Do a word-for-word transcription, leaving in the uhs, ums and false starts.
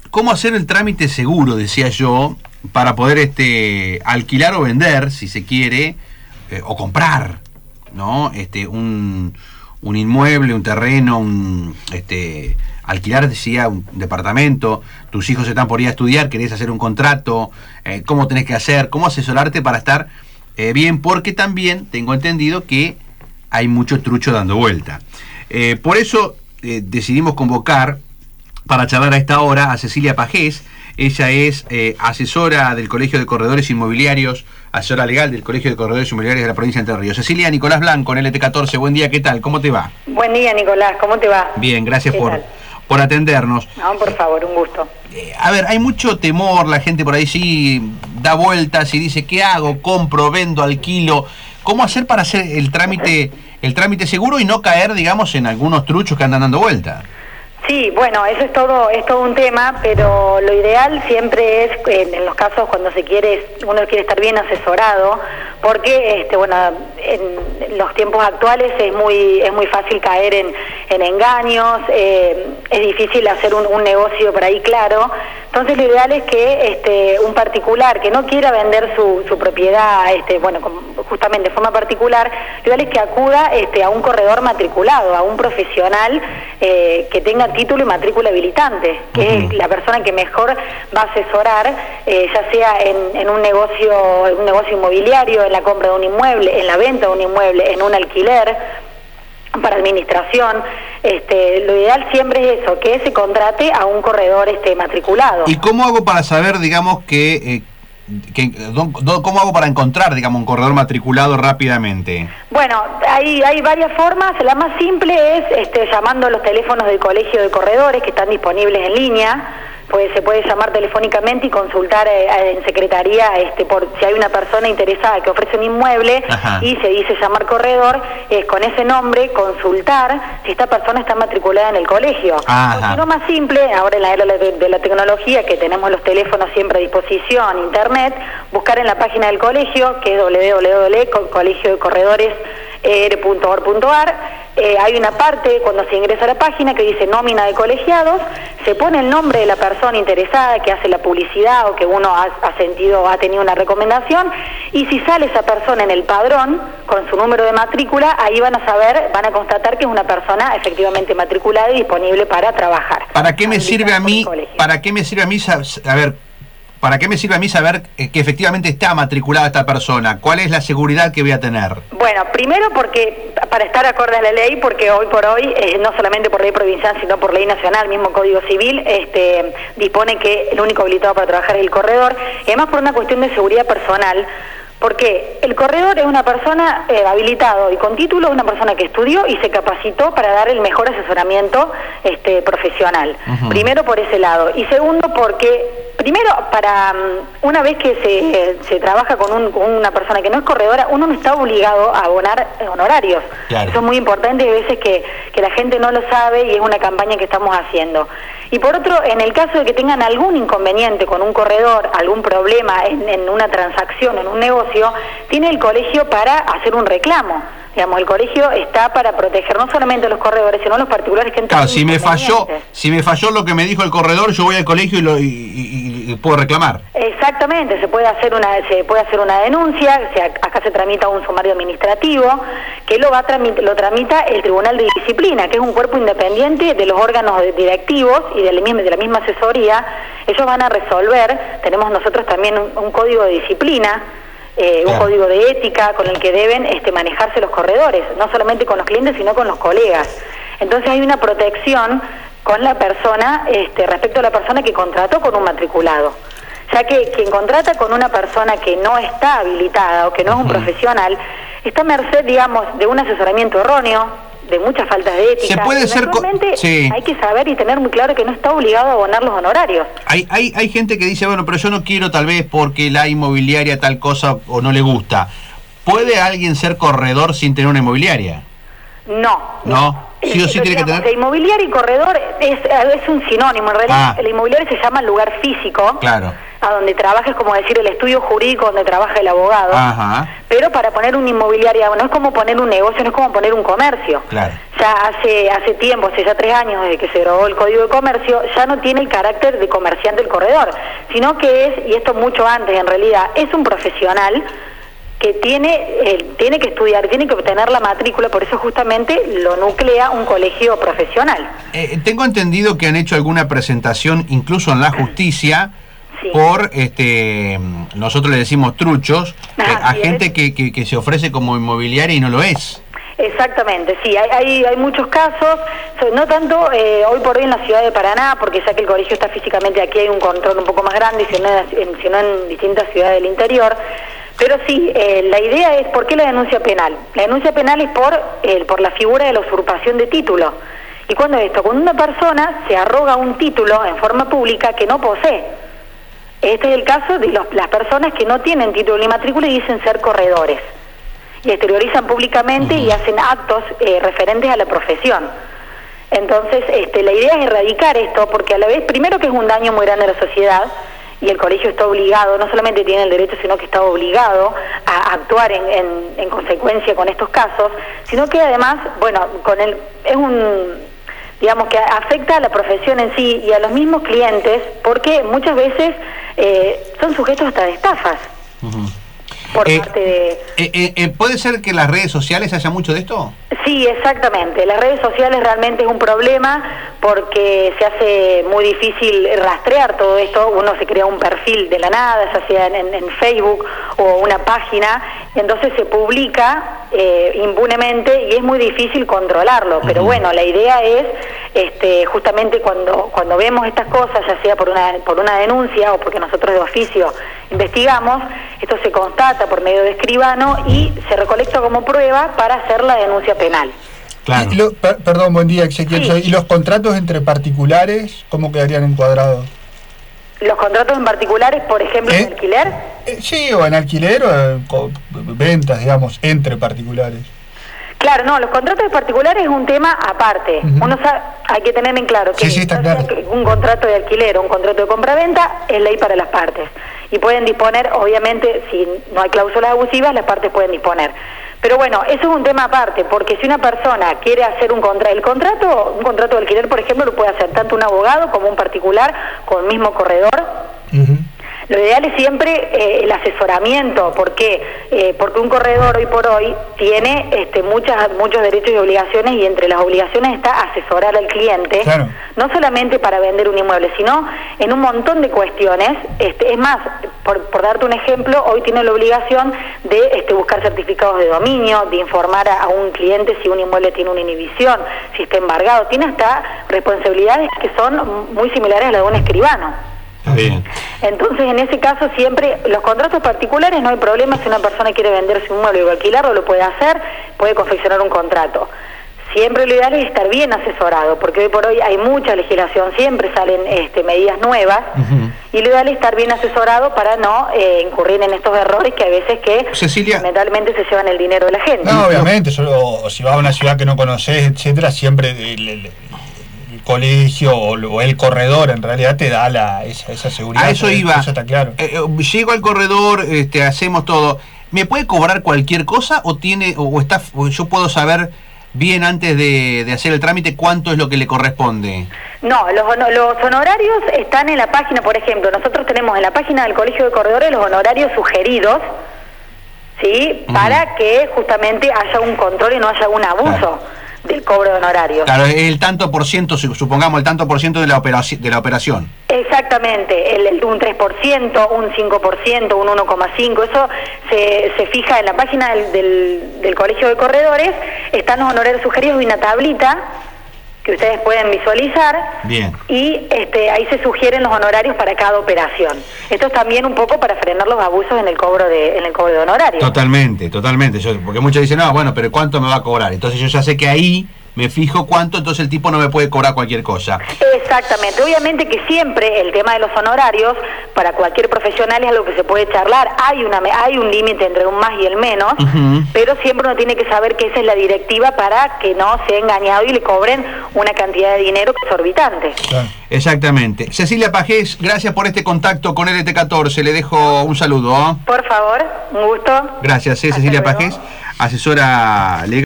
cómo hacer el trámite seguro, decía yo, para poder este alquilar o vender, si se quiere, eh, o comprar, ¿no? Este, un, un inmueble, un terreno, un este alquilar, decía, un departamento, tus hijos están por ir a estudiar, querés hacer un contrato, eh, cómo tenés que hacer, cómo asesorarte para estar eh, bien, porque también tengo entendido que hay mucho trucho dando vuelta. Eh, por eso eh, decidimos convocar para charlar a esta hora a Cecilia Pajés. Ella es eh, asesora del Colegio de Corredores Inmobiliarios, asesora legal del Colegio de Corredores Inmobiliarios de la provincia de Entre Ríos. Cecilia, Nicolás Blanco, en L T catorce, buen día, ¿qué tal? ¿Cómo te va? Buen día, Nicolás, ¿cómo te va? Bien, gracias por, tal? por atendernos. No, por favor, un gusto. Eh, a ver, hay mucho temor, la gente por ahí sí da vueltas y dice, ¿qué hago? ¿Compro, vendo, alquilo? ¿Cómo hacer para hacer el trámite, el trámite seguro y no caer, digamos, en algunos truchos que andan dando vuelta? Sí, bueno, eso es todo, es todo un tema, pero lo ideal siempre es, en, en los casos cuando se quiere, uno quiere estar bien asesorado, porque, este, bueno, en los tiempos actuales es muy, es muy fácil caer en, en engaños, eh, es difícil hacer un, un negocio por ahí claro. Entonces lo ideal es que este, un particular que no quiera vender su, su propiedad, este, bueno, justamente de forma particular, lo ideal es que acuda este, a un corredor matriculado, a un profesional eh, que tenga título y matrícula habilitante, que uh-huh. es la persona que mejor va a asesorar, eh, ya sea en, en un negocio, un negocio inmobiliario, en la compra de un inmueble, en la venta de un inmueble, en un alquiler, para administración. Este, lo ideal siempre es eso, que se contrate a un corredor este, matriculado. ¿Y cómo hago para saber, digamos, que... Eh... Que, ¿Cómo hago para encontrar, digamos, un corredor matriculado rápidamente? Bueno, hay, hay varias formas. La más simple es este, llamando a los teléfonos del Colegio de Corredores que están disponibles en línea. Pues se puede llamar telefónicamente y consultar eh, en secretaría este, por si hay una persona interesada que ofrece un inmueble. Ajá. Y se dice llamar corredor, es con ese nombre consultar si esta persona está matriculada en el colegio. Ajá. O si no, más simple, ahora en la era de, de la tecnología, que tenemos los teléfonos siempre a disposición, internet, buscar en la página del colegio, que es doble u doble u doble u punto colegio de corredores punto org punto a r. Eh, hay una parte cuando se ingresa a la página que dice nómina de colegiados, se pone el nombre de la persona interesada que hace la publicidad o que uno ha, ha sentido, ha tenido una recomendación, y si sale esa persona en el padrón con su número de matrícula, ahí van a saber, van a constatar que es una persona efectivamente matriculada y disponible para trabajar. ¿Para qué me sirve a mí? ¿Para qué me sirve a mí? A ver, ¿para qué me sirve a mí saber que efectivamente está matriculada esta persona? ¿Cuál es la seguridad que voy a tener? Bueno, primero porque para estar acorde a la ley, porque hoy por hoy, eh, no solamente por ley provincial, sino por ley nacional, mismo Código Civil, este, dispone que el único habilitado para trabajar es el corredor, y además por una cuestión de seguridad personal, porque el corredor es una persona eh, habilitado y con título, una persona que estudió y se capacitó para dar el mejor asesoramiento este, profesional. Uh-huh. Primero por ese lado. Y segundo porque, primero, para um, una vez que se, eh, se trabaja con, un, con una persona que no es corredora, uno no está obligado a abonar honorarios. Claro. Eso es muy importante y a veces que, que la gente no lo sabe y es una campaña que estamos haciendo. Y por otro, en el caso de que tengan algún inconveniente con un corredor, algún problema en, en una transacción, en un negocio, tiene el colegio para hacer un reclamo. Digamos, el colegio está para proteger no solamente a los corredores, sino a los particulares que entran. Claro, si me falló, si me falló lo que me dijo el corredor, yo voy al colegio y lo y, y, y puedo reclamar. Exactamente, se puede hacer una se puede hacer una denuncia, o sea, acá se tramita un sumario administrativo que lo va a tramita, lo tramita el Tribunal de Disciplina, que es un cuerpo independiente de los órganos directivos y de la misma, de la misma asesoría. Ellos van a resolver, tenemos nosotros también un, un código de disciplina, Eh, un claro. código de ética con el que deben este, manejarse los corredores, no solamente con los clientes, sino con los colegas. Entonces hay una protección con la persona, este, respecto a la persona que contrató con un matriculado, ya que quien contrata con una persona que no está habilitada o que no es un uh-huh. profesional, está a merced, digamos, de un asesoramiento erróneo, de muchas faltas de ética. Se puede ser co- sí. Hay que saber y tener muy claro que no está obligado a abonar los honorarios. Hay, hay, hay gente que dice, bueno, pero yo no quiero tal vez porque la inmobiliaria tal cosa o no le gusta. ¿Puede alguien ser corredor sin tener una inmobiliaria? No. ¿No? Sí o sí tiene que tener. De inmobiliaria y corredor es, es un sinónimo. En realidad, ah. el inmobiliario se llama lugar físico. Claro. a donde trabaja, es como decir el estudio jurídico donde trabaja el abogado. Ajá. Pero para poner una inmobiliaria no es como poner un negocio, no es como poner un comercio. Claro. Ya hace hace tiempo, hace ya tres años desde que se derogó el Código de Comercio, ya no tiene el carácter de comerciante el corredor, sino que es, y esto mucho antes en realidad, es un profesional que tiene eh, tiene que estudiar, tiene que obtener la matrícula, por eso justamente lo nuclea un colegio profesional. Eh, tengo entendido que han hecho alguna presentación, incluso en la justicia, sí, por, este nosotros le decimos truchos, eh, a gente que, que, que se ofrece como inmobiliaria y no lo es. Exactamente, sí, hay, hay, hay muchos casos, no tanto eh, hoy por hoy en la ciudad de Paraná, porque ya que el colegio está físicamente aquí hay un control un poco más grande, sino en, sino en distintas ciudades del interior. Pero sí, eh, la idea es, ¿por qué la denuncia penal? La denuncia penal es por, eh, por la figura de la usurpación de título. ¿Y cuándo es esto? Cuando una persona se arroga un título en forma pública que no posee. Este es el caso de los, las personas que no tienen título ni matrícula y dicen ser corredores. Y exteriorizan públicamente y hacen actos eh, referentes a la profesión. Entonces, este, la idea es erradicar esto, porque a la vez, primero que es un daño muy grande a la sociedad, y el colegio está obligado, no solamente tiene el derecho, sino que está obligado a actuar en, en, en consecuencia con estos casos, sino que además, bueno, con el es un, digamos que afecta a la profesión en sí y a los mismos clientes, porque muchas veces eh, son sujetos hasta de estafas. Uh-huh. Por eh, parte de... Eh, eh, ¿Puede ser que en las redes sociales haya mucho de esto? Sí, exactamente. Las redes sociales realmente es un problema porque se hace muy difícil rastrear todo esto. Uno se crea un perfil de la nada, ya sea en, en Facebook o una página, entonces se publica eh, impunemente y es muy difícil controlarlo. Pero uh-huh. bueno, la idea es este, justamente cuando cuando vemos estas cosas, ya sea por una por una denuncia o porque nosotros de oficio investigamos, esto se constata por medio de escribano y se recolecta como prueba para hacer la denuncia penal. Claro. Y lo, per, perdón, buen día, Ezequiel. Sí. ¿Y los contratos entre particulares, cómo quedarían encuadrados? ¿Los contratos en particulares, por ejemplo, ¿Eh? en alquiler? Eh, sí, o en alquiler o en ventas, digamos, entre particulares. Claro, no, los contratos de particulares es un tema aparte. Uh-huh. Uno sabe, hay que tener en claro que, sí, sí, está claro. un contrato de alquiler o un contrato de compra-venta es ley para las partes. Y pueden disponer, obviamente, si no hay cláusulas abusivas, las partes pueden disponer. Pero bueno, eso es un tema aparte, porque si una persona quiere hacer un contrato, el contrato, un contrato de alquiler, por ejemplo, lo puede hacer tanto un abogado como un particular con el mismo corredor. Uh-huh. Lo ideal es siempre eh, el asesoramiento, ¿por qué? Eh, porque un corredor hoy por hoy tiene este, muchas, muchos derechos y obligaciones, y entre las obligaciones está asesorar al cliente, claro, no solamente para vender un inmueble, sino en un montón de cuestiones. Este, es más, por, por darte un ejemplo, hoy tiene la obligación de este, buscar certificados de dominio, de informar a, a un cliente si un inmueble tiene una inhibición, si está embargado, tiene hasta responsabilidades que son muy similares a las de un escribano. Bien. Entonces, en ese caso, siempre los contratos particulares no hay problema. Si una persona quiere venderse un mueble o alquilarlo, lo puede hacer, puede confeccionar un contrato. Siempre lo ideal es estar bien asesorado, porque hoy por hoy hay mucha legislación, siempre salen este, medidas nuevas, uh-huh, y lo ideal es estar bien asesorado para no eh, incurrir en estos errores que a veces que Cecilia, lamentablemente se llevan el dinero de la gente. No, obviamente, solo, o si vas a una ciudad que no conoces, etcétera, siempre el, el, el colegio o, o el corredor en realidad te da la esa, esa seguridad. A eso iba. Eso está claro. Eh, eh, llego al corredor, este, hacemos todo. ¿Me puede cobrar cualquier cosa o tiene o, o está o yo puedo saber bien antes de, de hacer el trámite cuánto es lo que le corresponde? No, los, los honorarios están en la página. Por ejemplo, nosotros tenemos en la página del Colegio de Corredores los honorarios sugeridos, ¿sí? Uh-huh. Para que justamente haya un control y no haya un abuso. Claro. Del cobro de honorarios. Claro, el tanto por ciento, supongamos el tanto por ciento de la operación. De la operación. Exactamente, el, el, un tres por ciento, un cinco por ciento, un uno coma cinco por ciento, eso se, se fija en la página del, del, del Colegio de Corredores, están los honorarios sugeridos y una tablita que ustedes pueden visualizar. Bien. Y este, ahí se sugieren los honorarios para cada operación. Esto es también un poco para frenar los abusos en el cobro de en el cobro de honorarios. Totalmente, totalmente. Yo, porque muchos dicen, no, bueno, pero ¿cuánto me va a cobrar? Entonces yo ya sé que ahí me fijo cuánto, entonces el tipo no me puede cobrar cualquier cosa. Exactamente, obviamente que siempre el tema de los honorarios para cualquier profesional es algo que se puede charlar, hay una hay un límite entre un más y el menos, uh-huh. pero siempre uno tiene que saber que esa es la directiva para que no sea engañado y le cobren una cantidad de dinero exorbitante. Claro. Exactamente. Cecilia Pajés, gracias por este contacto con L T catorce, le dejo un saludo. Por favor, un gusto. Gracias, eh, Cecilia Pajés, asesora legal.